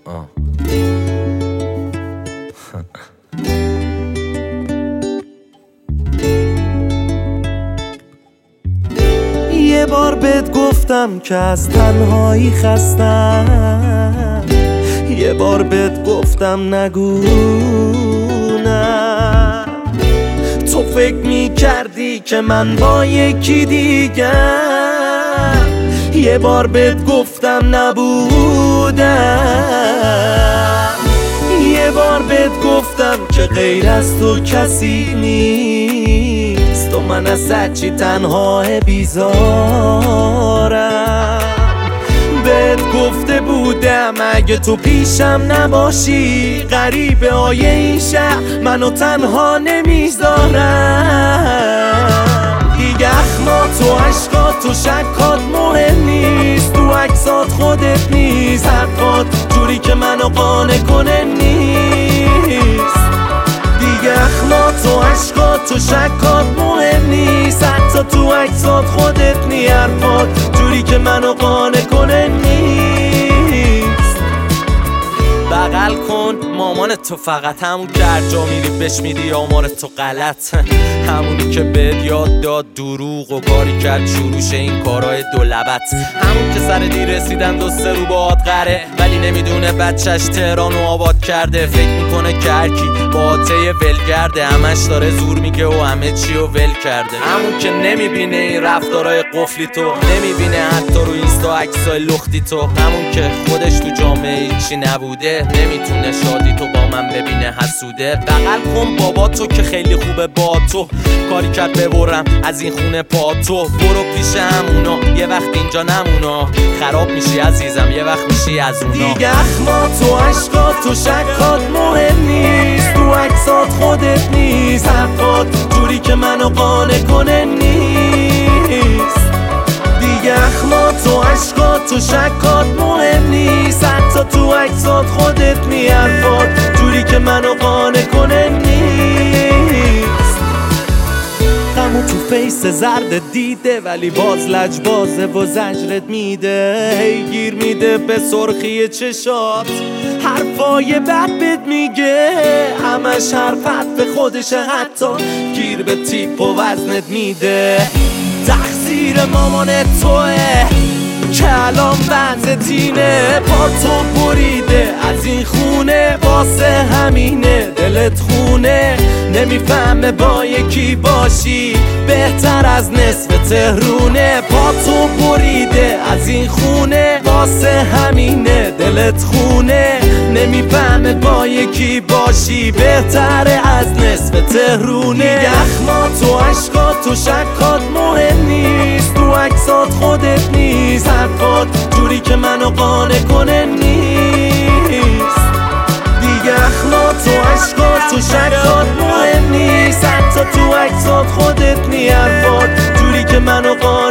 یه بار بهت گفتم که از تنهایی خستم، یه بار بهت گفتم نگو نه. تو فکر میکردی که من با یکی دیگه، یه بار بهت گفتم نبودم. یه بار بهت گفتم که غیر از تو کسی نیست و من از هرچی تنها بیزارم. بهت گفته بودم اگه تو پیشم نباشی، غریبه های این شهر منو تنها نمیذارم. دیگه اخمات و عشقات و شکات مهم نیست، تو عکسات خودت نیست، حرفات جوری که منو قانع کنه نیست. دیگه اخمات و عشقات و شکات مهم نیست، حتی تو عکسات خودت نیست، حرفات جوری که منو قانع کنه نیست. بغل کن مامان تو، فقط همون که هر جا میری بهش میدی آمار تو غلط، همونی که بهت یاد داد دروغ و کاری کرد شروعش این کارهای دولبت، همون که سر دیر رسیدن دو سه رو باهات قره ولی نمیدونه بچهش تهرانو آباد کرده. فکر میکنه که هرکی با آته ولگرده، همش داره زور میگه و همه چی رو ول کرده. همون که نمیبینه این رفتارهای قفلی تو، نمیبینه حتی رو اینستا عکسای لختی تو، همون که خودش تو جامعه هیچی نبوده، نمیتونه شادی تو با من ببینه حسوده. بغل کن بابا تو که خیلی خوبه با تو، کاری کرد ببرم از این خونه پا تو. برو پیش همونا یه وقت اینجا نمونا، خراب میشی عزیزم یه وقت میشی از اونا. دیگه اخمات و عشقات و شکات مهم نیست، تو عکسات خودت نیست، حرفات جوری که منو قانع کنه نیست. دیگه اخمات و عشقات و شکات مهم نیست، حتی تو عکسات خودت نیست، حرفات جوری که منو قانع کنه نیست. غمو تو فیس زرد دیده ولی باز لجبازه و زجرت میده، هی گیر میده به سرخی چشات، حرفای بد بهت میگه، همش حرفت به خودشه، حتی گیر به تیپ و وزنت میده. تقصیر مامان توه که الان وضعت اینه، پا تو بریده از این خونه، واسه همینه دلت خونه، نمیفهمه با یکی باشی بهتر از نصف تهرونه. پا تو بریده از این خونه، واسه همینه دلت خونه، نمیفهمه با یکی باشی بهتر از نصف تهرونه. دیگه اخمات و عشقات و شکات مهم نیست، تو عکسات خودت نیست، حرفات جوری که منو قانع کنه نیست. دیگه اخمات و عشقات و شکات مهم نیست، حتی تو عکسات خودت نیست، حرفات جوری که منو قانع